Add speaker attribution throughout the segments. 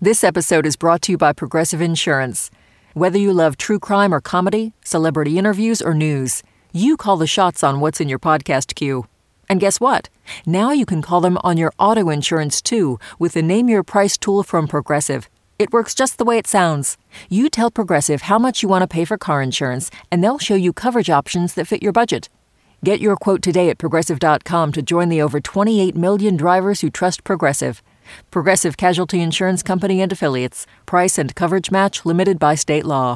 Speaker 1: This episode is brought to you by Progressive Insurance. Whether you love true crime or comedy, celebrity interviews or news, you call the shots on what's in your podcast queue. And guess what? Now you can call them on your auto insurance too with the Name Your Price tool from Progressive. It works just the way it sounds. You tell Progressive how much you want to pay for car insurance, and they'll show you coverage options that fit your budget. Get your quote today at Progressive.com to join the over 28 million drivers who trust Progressive. Progressive Casualty Insurance Company and Affiliates. Price and coverage match limited by state law.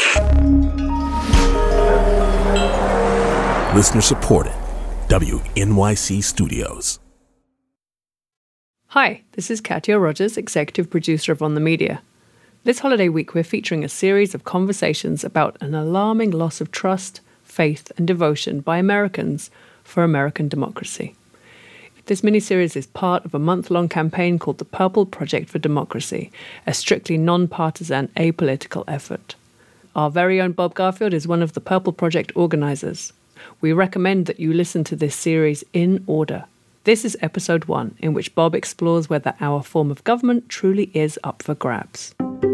Speaker 2: Listener supported. WNYC Studios.
Speaker 3: Hi, this is Katya Rogers, executive producer of On the Media. This holiday week, we're featuring a series of conversations about an alarming loss of trust, faith, and devotion by Americans for American democracy. This miniseries is part of a month-long campaign called the Purple Project for Democracy, a strictly non-partisan, apolitical effort. Our very own Bob Garfield is one of the Purple Project organizers. We recommend that you listen to this series in order. This is episode 1, in which Bob explores whether our form of government truly is up for grabs.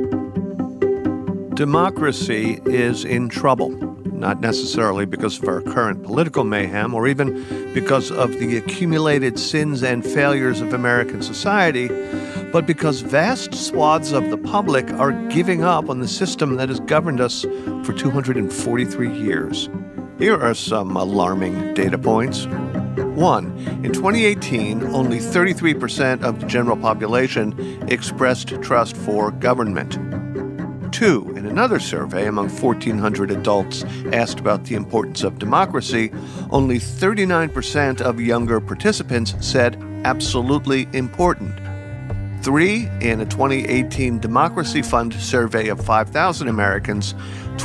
Speaker 4: Democracy is in trouble, not necessarily because of our current political mayhem or even because of the accumulated sins and failures of American society, but because vast swaths of the public are giving up on the system that has governed us for 243 years. Here are some alarming data points. 1. In 2018, only 33% of the general population expressed trust for government. 2. In another survey among 1,400 adults asked about the importance of democracy, only 39% of younger participants said absolutely important. 3. In a 2018 Democracy Fund survey of 5,000 Americans,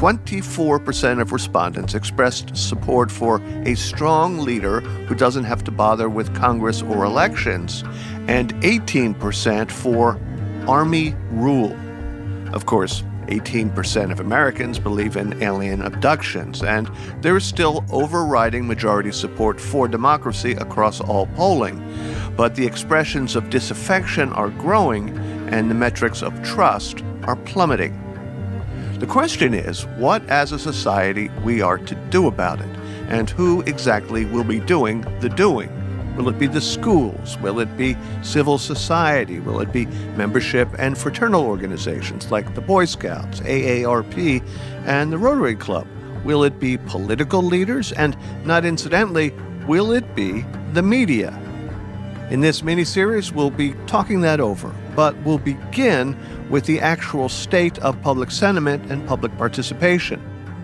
Speaker 4: 24% of respondents expressed support for a strong leader who doesn't have to bother with Congress or elections, and 18% for army rule. Of course, 18% of Americans believe in alien abductions, and there is still overriding majority support for democracy across all polling. But the expressions of disaffection are growing, and the metrics of trust are plummeting. The question is, what as a society we are to do about it, and who exactly will be doing the doing? Will it be the schools? Will it be civil society? Will it be membership and fraternal organizations like the Boy Scouts, AARP, and the Rotary Club? Will it be political leaders? And not incidentally, will it be the media? In this mini-series, we'll be talking that over, but we'll begin with the actual state of public sentiment and public participation.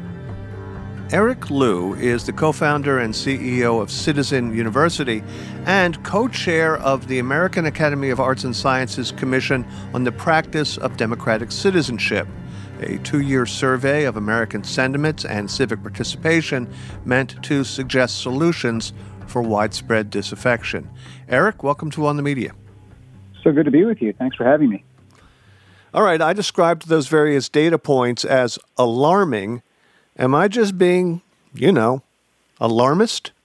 Speaker 4: Eric Liu is the co-founder and CEO of Citizen University and co-chair of the American Academy of Arts and Sciences Commission on the Practice of Democratic Citizenship, a 2-year survey of American sentiments and civic participation meant to suggest solutions for widespread disaffection. Eric, welcome to On the Media.
Speaker 5: So good to be with you. Thanks for having me.
Speaker 4: All right, I described those various data points as alarming. Am I just being, alarmist?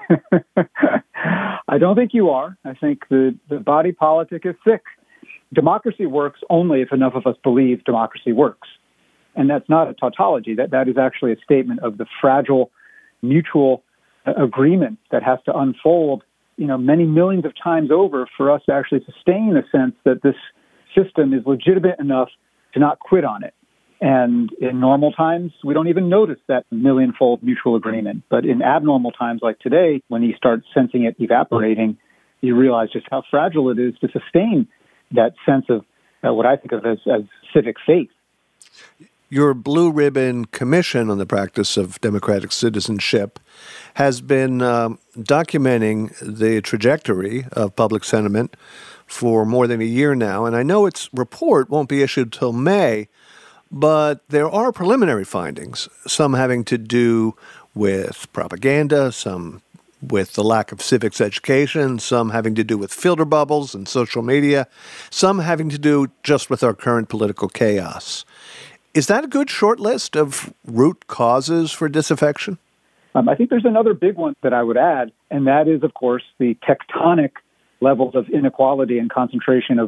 Speaker 5: I don't think you are. I think the body politic is sick. Democracy works only if enough of us believe democracy works. And that's not a tautology. That is actually a statement of the fragile mutual agreement that has to unfold, many millions of times over for us to actually sustain the sense that this system is legitimate enough to not quit on it. And in normal times, we don't even notice that millionfold mutual agreement. But in abnormal times like today, when you start sensing it evaporating, you realize just how fragile it is to sustain that sense of what I think of as civic faith.
Speaker 4: Your Blue Ribbon Commission on the Practice of Democratic Citizenship has been documenting the trajectory of public sentiment for more than a year now. And I know its report won't be issued till May, but there are preliminary findings, some having to do with propaganda, some with the lack of civics education, some having to do with filter bubbles and social media, some having to do just with our current political chaos. Is that a good short list of root causes for disaffection?
Speaker 5: I think there's another big one that I would add, and that is, of course, the tectonic levels of inequality and concentration of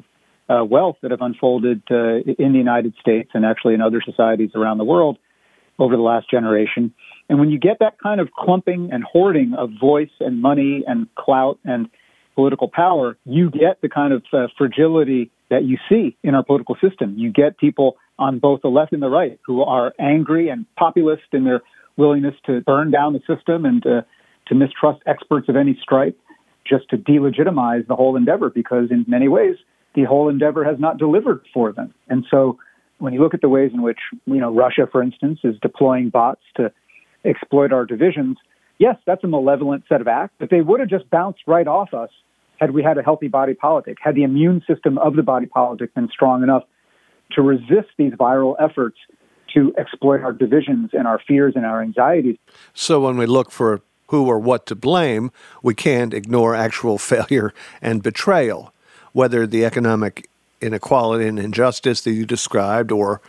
Speaker 5: wealth that have unfolded in the United States and actually in other societies around the world over the last generation. And when you get that kind of clumping and hoarding of voice and money and clout and political power, you get the kind of fragility that you see in our political system. You get people on both the left and the right who are angry and populist in their willingness to burn down the system and to mistrust experts of any stripe, just to delegitimize the whole endeavor, because in many ways, the whole endeavor has not delivered for them. And so when you look at the ways in which, Russia, for instance, is deploying bots to exploit our divisions, yes, that's a malevolent set of acts, but they would have just bounced right off us had we had a healthy body politic, had the immune system of the body politic been strong enough to resist these viral efforts to exploit our divisions and our fears and our anxieties.
Speaker 4: So when we look for who or what to blame, we can't ignore actual failure and betrayal, whether the economic inequality and injustice that you described or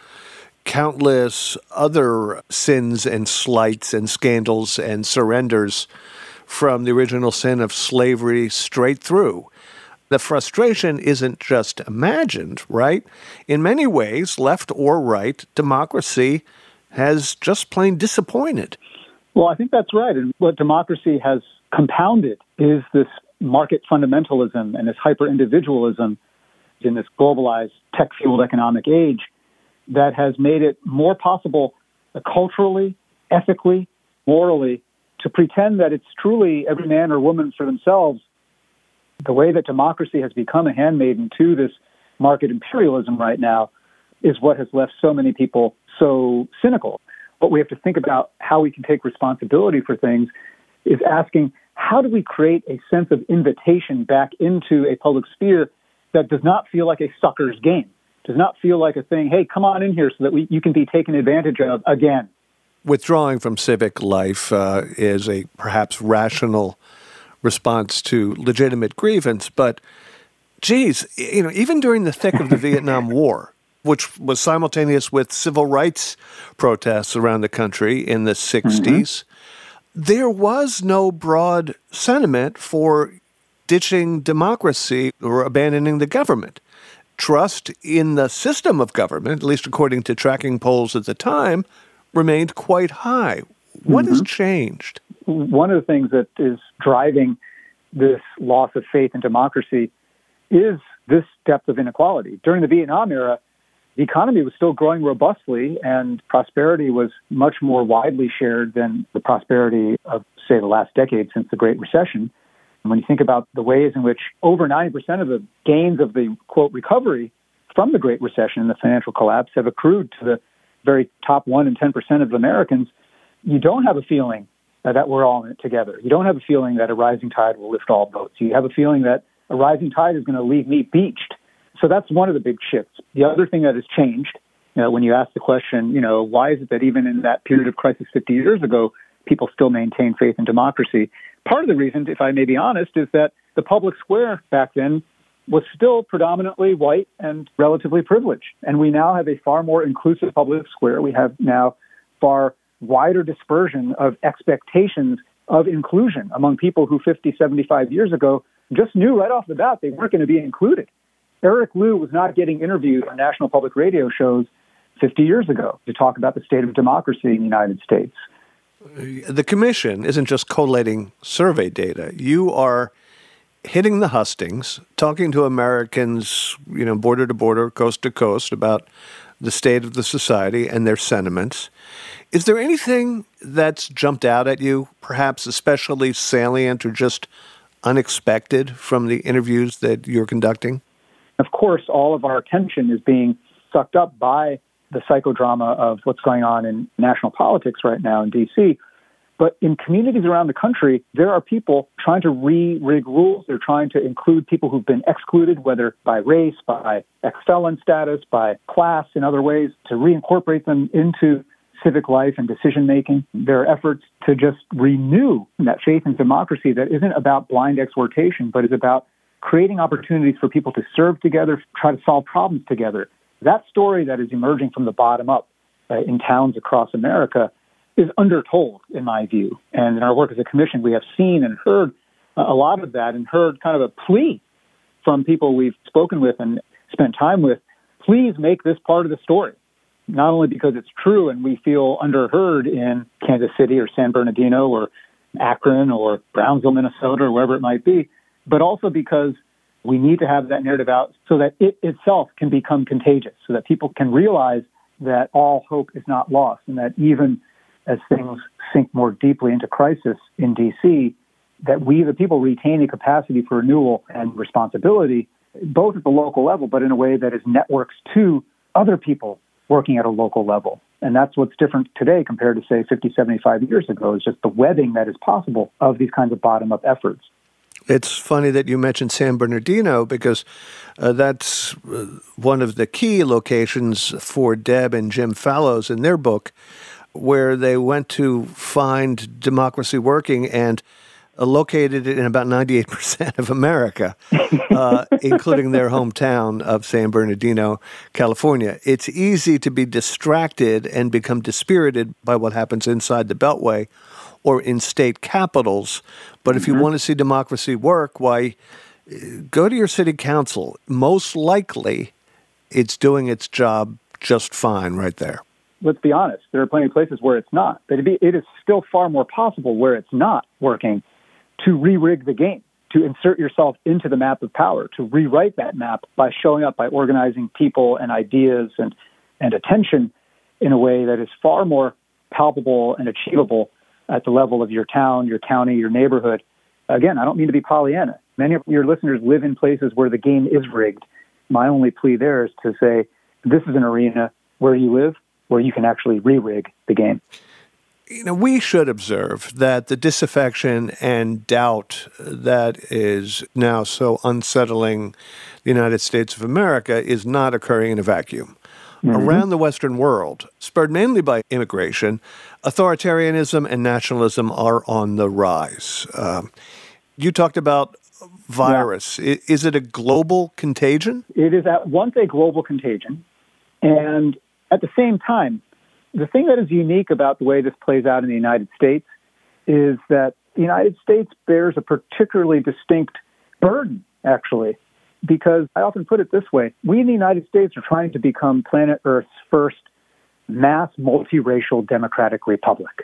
Speaker 4: countless other sins and slights and scandals and surrenders from the original sin of slavery straight through. The frustration isn't just imagined, right? In many ways, left or right, democracy has just plain disappointed.
Speaker 5: Well, I think that's right. And what democracy has compounded is this market fundamentalism and this hyper-individualism in this globalized, tech-fueled economic age that has made it more possible culturally, ethically, morally, to pretend that it's truly every man or woman for themselves. The way that democracy has become a handmaiden to this market imperialism right now is what has left so many people so cynical. What we have to think about how we can take responsibility for things is asking, how do we create a sense of invitation back into a public sphere that does not feel like a sucker's game, does not feel like a thing, hey, come on in here so that you can be taken advantage of again.
Speaker 4: Withdrawing from civic life is a perhaps rational response to legitimate grievance, but geez, even during the thick of the Vietnam War, which was simultaneous with civil rights protests around the country in the 60s, there was no broad sentiment for ditching democracy or abandoning the government. Trust in the system of government, at least according to tracking polls at the time, remained quite high. What has changed?
Speaker 5: One of the things that is driving this loss of faith in democracy is this depth of inequality. During the Vietnam era, the economy was still growing robustly and prosperity was much more widely shared than the prosperity of, say, the last decade since the Great Recession. And when you think about the ways in which over 90% of the gains of the, quote, recovery from the Great Recession and the financial collapse have accrued to the very top 1 and 10% of Americans, you don't have a feeling that we're all in it together. You don't have a feeling that a rising tide will lift all boats. You have a feeling that a rising tide is going to leave me beached. So that's one of the big shifts. The other thing that has changed, when you ask the question, why is it that even in that period of crisis 50 years ago, people still maintain faith in democracy? Part of the reason, if I may be honest, is that the public square back then was still predominantly white and relatively privileged. And we now have a far more inclusive public square. We have now far wider dispersion of expectations of inclusion among people who 50, 75 years ago just knew right off the bat they weren't going to be included. Eric Liu was not getting interviewed on national public radio shows 50 years ago to talk about the state of democracy in the United States.
Speaker 4: The commission isn't just collating survey data. You are hitting the hustings, talking to Americans, border to border, coast to coast, about the state of the society and their sentiments. Is there anything that's jumped out at you, perhaps especially salient or just unexpected from the interviews that you're conducting?
Speaker 5: Of course, all of our attention is being sucked up by the psychodrama of what's going on in national politics right now in D.C., but in communities around the country, there are people trying to re-rig rules. They're trying to include people who've been excluded, whether by race, by ex-felon status, by class, in other ways, to reincorporate them into civic life and decision-making. There are efforts to just renew that faith in democracy that isn't about blind exhortation, but is about creating opportunities for people to serve together, try to solve problems together. That story that is emerging from the bottom up in towns across America is undertold, in my view. And in our work as a commission, we have seen and heard a lot of that and heard kind of a plea from people we've spoken with, and spent time with, please make this part of the story. Not only because it's true and we feel underheard in Kansas City or San Bernardino or Akron or Brownsville, Minnesota, or wherever it might be, but also because we need to have that narrative out so that it itself can become contagious, so that people can realize that all hope is not lost, and that even as things sink more deeply into crisis in D.C., that we, the people, retain a capacity for renewal and responsibility, both at the local level, but in a way that is networks to other people working at a local level. And that's what's different today compared to, say, 50, 75 years ago, is just the webbing that is possible of these kinds of bottom-up efforts.
Speaker 4: It's funny that you mentioned San Bernardino because that's one of the key locations for Deb and Jim Fallows in their book, where they went to find democracy working and located it in about 98% of America, including their hometown of San Bernardino, California. It's easy to be distracted and become dispirited by what happens inside the Beltway or in state capitals. But if you want to see democracy work, why, go to your city council. Most likely, it's doing its job just fine right there.
Speaker 5: Let's be honest. There are plenty of places where it's not. But it is still far more possible where it's not working to re-rig the game, to insert yourself into the map of power, to rewrite that map by showing up, by organizing people and ideas and attention in a way that is far more palpable and achievable at the level of your town, your county, your neighborhood. Again, I don't mean to be Pollyanna. Many of your listeners live in places where the game is rigged. My only plea there is to say, this is an arena where you live, where you can actually re-rig the game.
Speaker 4: You know, we should observe that the disaffection and doubt that is now so unsettling the United States of America is not occurring in a vacuum. Around the Western world, spurred mainly by immigration, authoritarianism and nationalism are on the rise. You talked about virus. Yeah. Is it a global contagion?
Speaker 5: It is at once a global contagion, and at the same time, the thing that is unique about the way this plays out in the United States is that the United States bears a particularly distinct burden, actually, because I often put it this way. We in the United States are trying to become planet Earth's first mass multiracial democratic republic.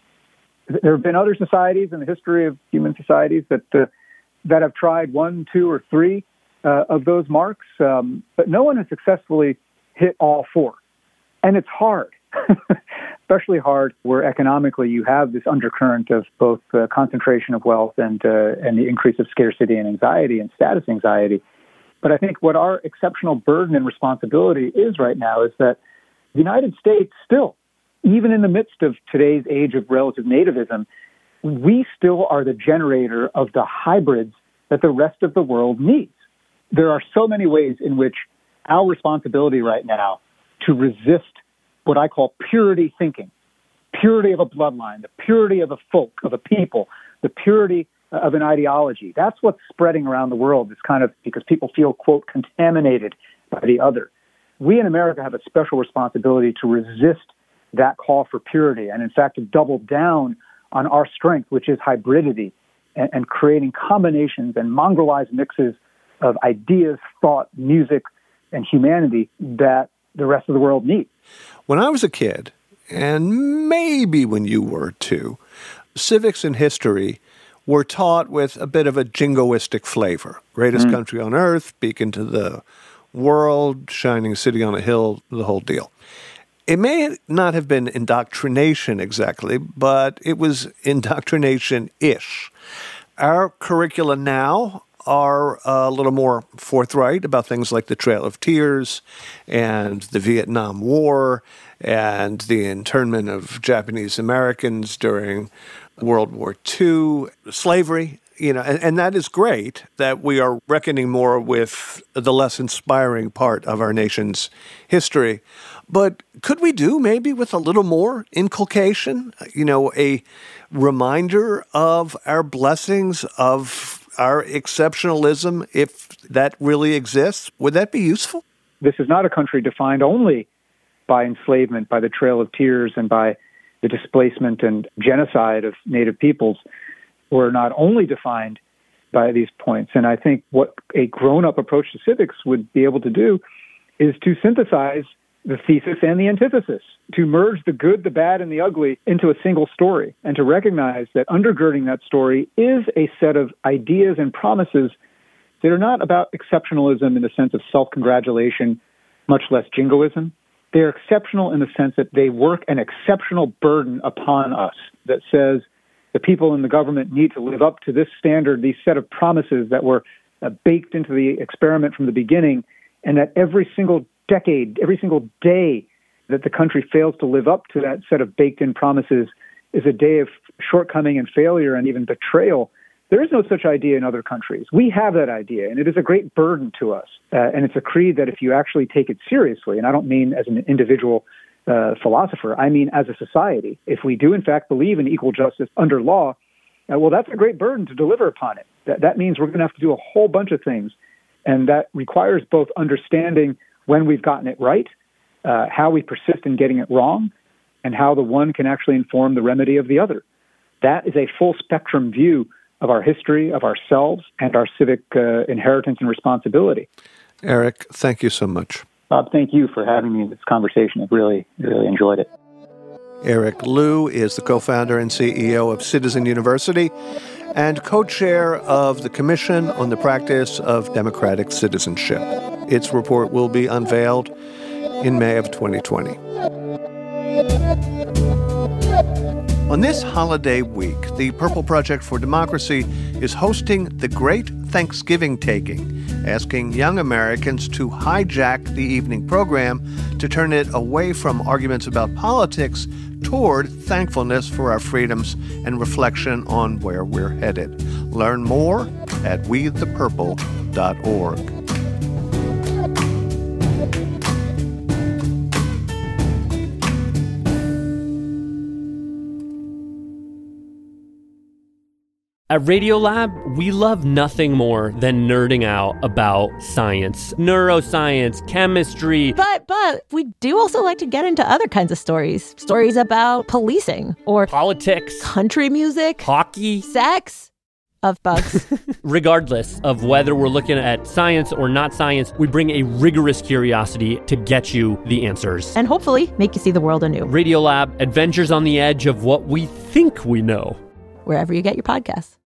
Speaker 5: There have been other societies in the history of human societies that have tried 1, 2, or 3 of those marks, but no one has successfully hit all 4. And it's hard. Especially hard where economically you have this undercurrent of both concentration of wealth and the increase of scarcity and anxiety and status anxiety. But I think what our exceptional burden and responsibility is right now is that the United States still, even in the midst of today's age of relative nativism, we still are the generator of the hybrids that the rest of the world needs. There are so many ways in which our responsibility right now to resist what I call purity thinking, purity of a bloodline, the purity of a folk, of a people, the purity of an ideology. That's what's spreading around the world. It's kind of because people feel, quote, contaminated by the other. We in America have a special responsibility to resist that call for purity and, in fact, to double down on our strength, which is hybridity and creating combinations and mongrelized mixes of ideas, thought, music, and humanity that the rest of the world needs.
Speaker 4: When I was a kid, and maybe when you were too, civics and history were taught with a bit of a jingoistic flavor. Greatest country on earth, beacon to the world, shining city on a hill, the whole deal. It may not have been indoctrination exactly, but it was indoctrination-ish. Our curricula now are a little more forthright about things like the Trail of Tears and the Vietnam War and the internment of Japanese Americans during World War II, slavery, and that is great that we are reckoning more with the less inspiring part of our nation's history. But could we do maybe with a little more inculcation, a reminder of our blessings, of our exceptionalism, if that really exists? Would that be useful?
Speaker 5: This is not a country defined only by enslavement, by the Trail of Tears, and by the displacement and genocide of native peoples. We're not only defined by these points. And I think what a grown-up approach to civics would be able to do is to synthesize the thesis and the antithesis, to merge the good, the bad, and the ugly into a single story, and to recognize that undergirding that story is a set of ideas and promises that are not about exceptionalism in the sense of self-congratulation, much less jingoism. They are exceptional in the sense that they work an exceptional burden upon us that says the people in the government need to live up to this standard, these set of promises that were baked into the experiment from the beginning, and that every single decade, every single day that the country fails to live up to that set of baked-in promises is a day of shortcoming and failure and even betrayal. There is no such idea in other countries. We have that idea, and it is a great burden to us. And it's a creed that if you actually take it seriously, and I don't mean as an individual philosopher, I mean as a society, if we do in fact believe in equal justice under law, well, that's a great burden to deliver upon it. That means we're going to have to do a whole bunch of things, and that requires both understanding when we've gotten it right, how we persist in getting it wrong, and how the one can actually inform the remedy of the other. That is a full spectrum view of our history, of ourselves, and our civic inheritance and responsibility.
Speaker 4: Eric, thank you so much.
Speaker 5: Bob, thank you for having me in this conversation. I've really enjoyed it.
Speaker 4: Eric Liu is the co-founder and CEO of Citizen University and co-chair of the Commission on the Practice of Democratic Citizenship. Its report will be unveiled in May of 2020. On this holiday week, the Purple Project for Democracy is hosting the Great Thanksgiving Taking, asking young Americans to hijack the evening program to turn it away from arguments about politics toward thankfulness for our freedoms and reflection on where we're headed. Learn more at wethepurple.org.
Speaker 6: At Radiolab, we love nothing more than nerding out about science, neuroscience, chemistry.
Speaker 7: But we do also like to get into other kinds of stories. Stories about policing or
Speaker 6: politics,
Speaker 7: country music,
Speaker 6: hockey,
Speaker 7: sex, of bugs.
Speaker 6: Regardless of whether we're looking at science or not science, we bring a rigorous curiosity to get you the answers.
Speaker 7: And hopefully make you see the world anew.
Speaker 6: Radiolab, adventures on the edge of what we think we know.
Speaker 7: Wherever you get your podcasts.